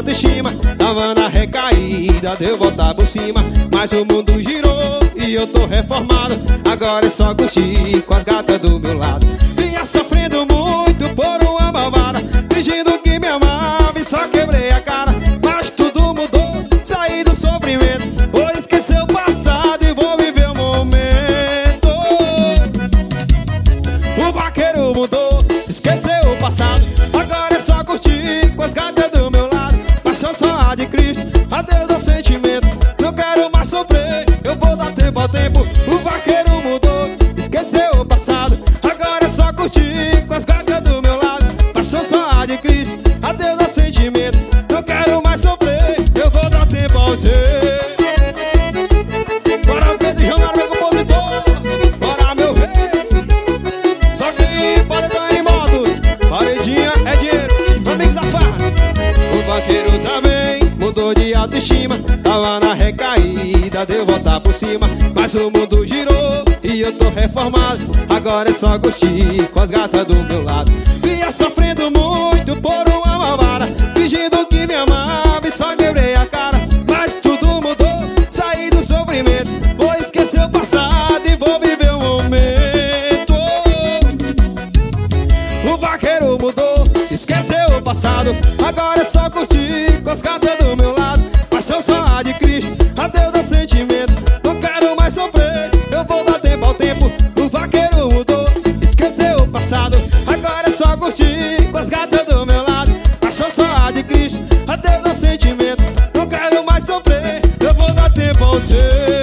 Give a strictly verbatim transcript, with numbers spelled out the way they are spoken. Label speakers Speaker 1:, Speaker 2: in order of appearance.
Speaker 1: autoestima tava na recaída, deu voltar por cima. Mas o mundo girou e eu tô reformado. Agora é só curtir com as gatas do meu lado. Vinha sofrendo muito por uma malvada, fingindo que me amava e só quebrei a cara. Mas tudo mudou, saí do sofrimento, vou esquecer o passado e vou viver o momento. O vaqueiro mudou, esqueceu o passado. Agora é só curtir com as gatas do meu lado. Paixão só a de Cristo, adeus ao sentimento. Não quero mais sofrer, eu vou dar tempo ao tempo. O vaqueiro mudou, esqueceu o passado. Agora é só curtir com as gatas do meu lado. Paixão só a de Cristo, adeus ao sentimento. Não quero mais sofrer, eu vou dar tempo ao tempo. Bora, Pedro Jonar, meu compositor. Bora, meu rei. Toca aí, paredão em modo. Paredinha é dinheiro, amigos da farra. O vaqueiro também mudou de autoestima, tava na recaída, deu voltar por cima. Mas o mundo girou e eu tô reformado. Agora é só curtir com as gatas do meu lado. Vinha sofrendo muito por uma malvada, fingindo que me amava e só quebrei a cara. Mas tudo mudou, saí do sofrimento, vou esquecer o passado e vou viver o momento. O vaqueiro mudou, esqueceu o passado. Agora é só curtir com as gatas do meu lado. Paixão só a de Cristo, adeus ao sentimento. Não quero mais sofrer, eu vou dar tempo ao tempo. O vaqueiro mudou, esqueceu o passado. Agora é só curtir com as gatas do meu lado. Paixão só a de Cristo, adeus ao sentimento. Não quero mais sofrer, eu vou dar tempo ao tempo.